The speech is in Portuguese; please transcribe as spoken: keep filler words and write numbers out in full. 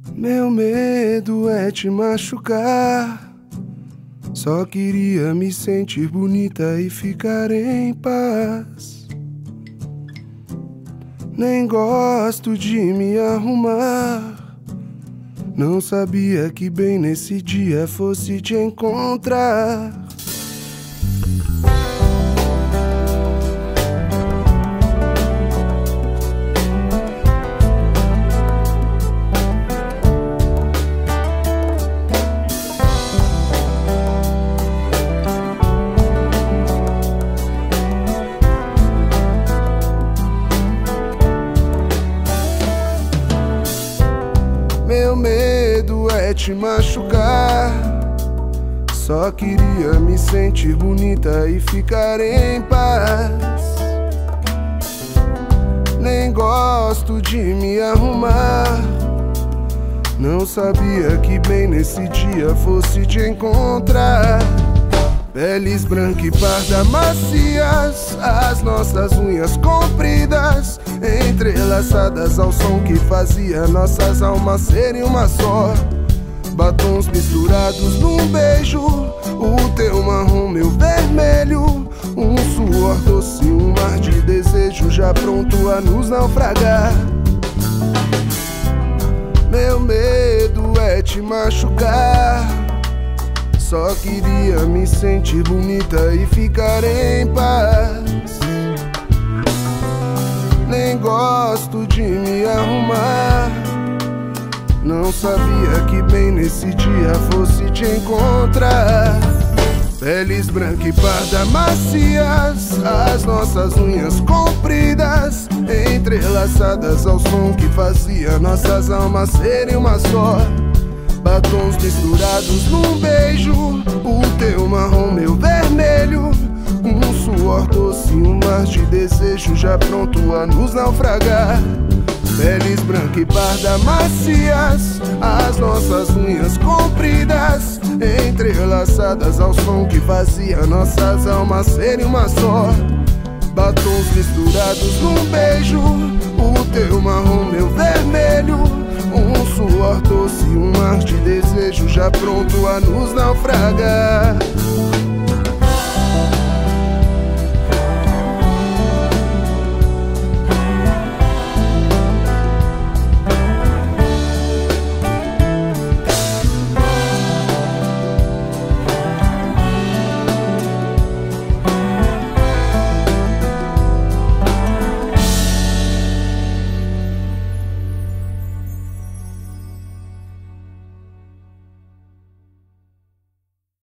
Meu medo é te machucar. Só queria me sentir bonita e ficar em paz. Nem gosto de me arrumar. Não sabia que bem nesse dia fosse te encontrar. Meu medo é te machucar. Só queria me sentir bonita e ficar em paz. Nem gosto de me arrumar. Não sabia que bem nesse dia fosse te encontrar. Peles branca e parda macias, as nossas unhas compridas, entrelaçadas ao som que fazia nossas almas serem uma só. Batons misturados num beijo, o teu marrom, meu vermelho. Um suor doce, um mar de desejo já pronto a nos naufragar. Meu medo é te machucar. Só queria me sentir bonita e ficar em paz. Nem gosto de me arrumar. Não sabia que bem nesse dia fosse te encontrar. Peles branca e parda macias, as nossas unhas compridas, entrelaçadas ao som que fazia nossas almas serem uma só. Batons misturados num beijo, o teu marrom, meu vermelho. Um suor doce, um mar de desejo já pronto a nos naufragar. Peles branca e parda macias, as nossas unhas compridas, entrelaçadas ao som que fazia nossas almas serem uma só. Batons misturados num beijo, o teu marrom, meu vermelho. Um suor doce, um mar de desejo já pronto a nos naufragar.